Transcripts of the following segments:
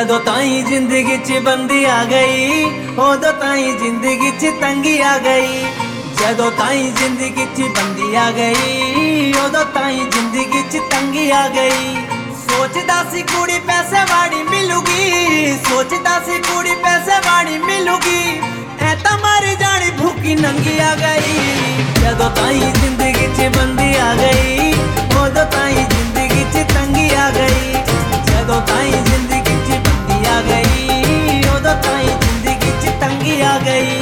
जदों ताई जिंदगी च बंदी आ गई, उदों ताई जिंदगी च तंगी आ गई। जदों ताई जिंदगी च बंदी आ गई, उदों ताई जिंदगी च तंगी आ गई। सोचदा सी कुड़ी पैसे वाली मिलूगी, सोचदा सी कुड़ी पैसे वाली मिलूगी, ऐ तां मर जानी भूखी नंगी आ गई। जदों ताई जिंदगी च बंदी आ गई, उदों ताई जिंदगी च तंगी आ गई। जदों ताई जिंदगी च बंदी आ गई, उदों ताई जिंदगी च तंगी आ गई।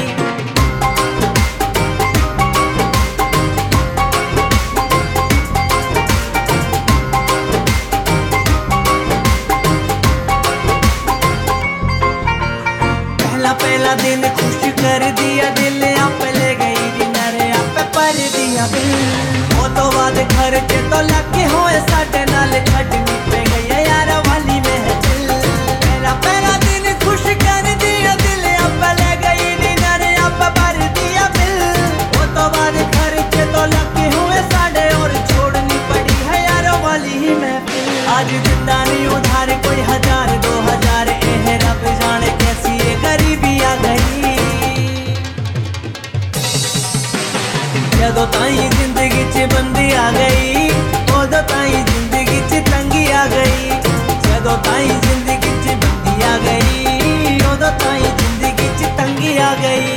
पहला दिन खुश कर दिया दिल, आप ले गई डिनर आप पर दिया बिल। वो तो बाद खर्चे तो लगे होए साडे नाल, छड्डनी पे गई यार वाली महफिल। पहला दिन खुश कर दिया दिल, आप ले गई डिनर आप पर दिया बिल। वो तो बाद खर्चे तो लगे हुए साडे, और छोड़नी पड़ी है यार वाली ही महफिल। आज जिंदा नहीं उधार कोई 1000 2000, एह रब जाने कैसी ये गरीबी आ गई। जदों ताई जिंदगी च बंदी आ गई, उदों ताई जिंदगी च तंगी आ गई। जदों ताई जिंदगी च बंदी आ गई, उदों ताई जिंदगी च तंगी आ गई।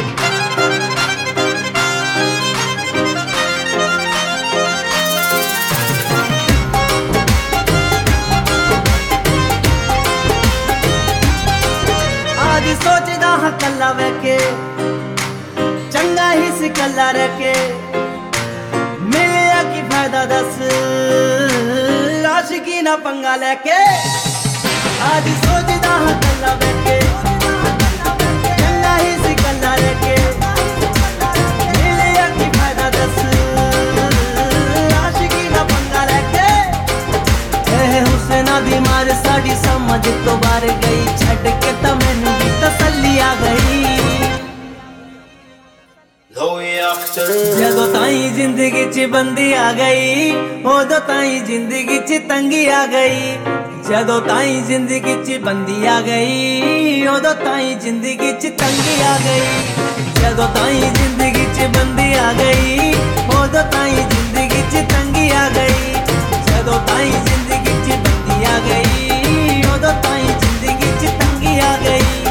आज सोचदा हाँ कल्ला वैके, चंगा ही सी कल्ला रखे। मिलिया की फायदा दस, आशिकी ना पंगा लेके। आज सोचदा हाँ कल्ला वैके, चंगा ही सी कल्ला रखे। मिलिया की फायदा दस, आशिकी ना पंगा लेके। हुसैना दी मार साड़ी समझ तो बार गई, छड़ के तो मैनू भी तसल्ली आ गई। जदों ताई जिंदगी च बंदी आ गई, उदों ताई जिंदगी च तंगी आ गई। जदों ताई जिंदगी च बंदी आ गई, उदों ताई जिंदगी च तंगी आ गई। जदों ताई जिंदगी च बंदी आ गई, उदों ताई जिंदगी च तंगी आ गई। जदों ताई जिंदगी च बंदी आ गई, उदों ताई जिंदगी च तंगी आ गई।